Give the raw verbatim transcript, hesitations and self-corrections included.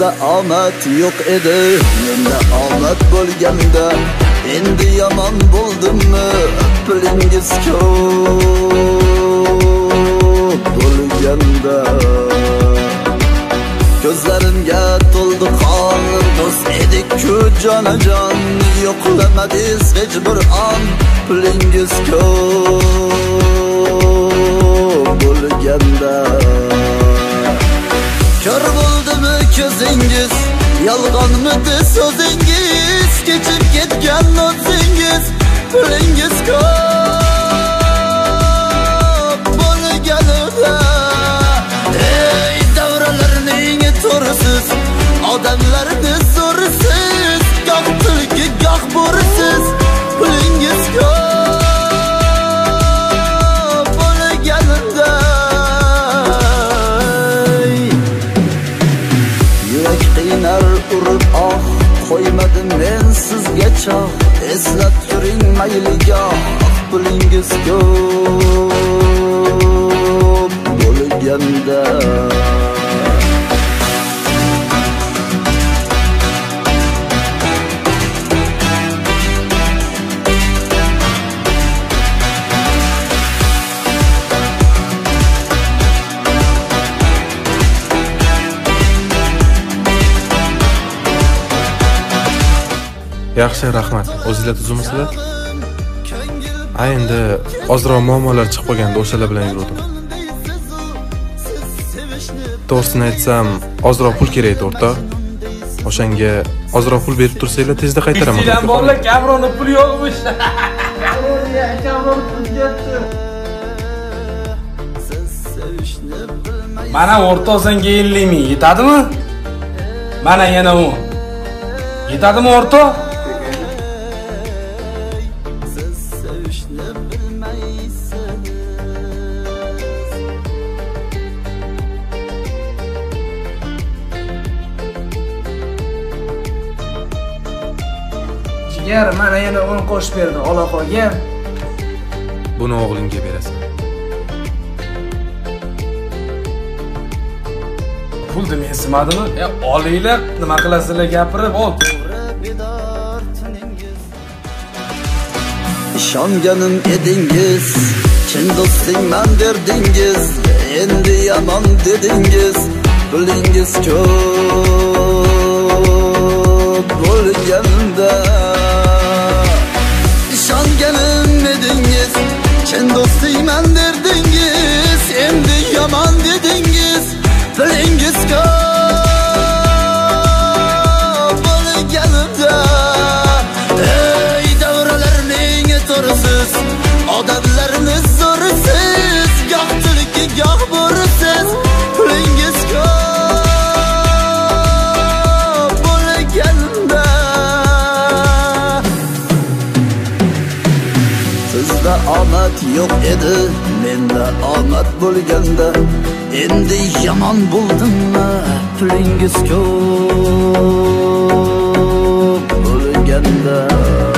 Sizda omad yo'q edi, menda omad bo'lganda, endi yomon bo'ldimmi? Pulingiz ko'p bo'lganda, ko'zlarimga to'ldi qon, do'st edik-ku jonajon, yo'qlamadingiz hech bir on. Pulingiz ko'p bo'lganda, ko'r bo'ldimi ko'zingiz, yolg'onmidi so'zingiz, kechib ketgan o'zingiz. Pulingiz ko'p bo'lganda, ey davralarning to'risiz, odamlarni zo'risiz, goh tulki goh bo'risiz. Pulingiz ko'p bo'lganda, yurak qiynar urib oh, qo'ymadim men sizga choh. Eslab turing mayligoh, pulingiz ko'p bo'lganda. Yaxshi, rahmat. O'zingizlar tuzimsizlar? Ha, endi ozroq muammolar chiqib qolganda o'shalar bilan yurdim. To'g'risini aytsam, ozroq pul kerak o'rtoq. O'shanga ozroq pul berib tursanglar, tezda qaytaraman. Sizlar borlar, Kamronda pul yo'qmish. Kamron pul ketdi. Mana o'rtoq senga ellik ming yetadimi? Mana yana u. Yetadimi o'rtoq? Jigar, mana yana o'n qo'shib berdi, ola qolgan. Buni o'g'lingga berasan. Pulni mensimadimi? E, olinglar, nima qilasizlar gapirib ol. Ishonganim edingiz, chin do'stingman derdingiz, endi yomon dedingiz. Pulingiz ko'p bo'lganda, ishonganim edingiz, chin do'stingman derdingiz, endi yomon dedingiz. Pulingiz ko'p bo'lganda, ey davralarning to'risiz, odamlarni zo'risiz, goh tulki goh bo'risiz. Pulingiz ko'p bo'lganda, sizda omad yo'q edi, menda omad bo'lganda, endi yomon bo'ldimmi? Pulingiz ko'p bo'lganda.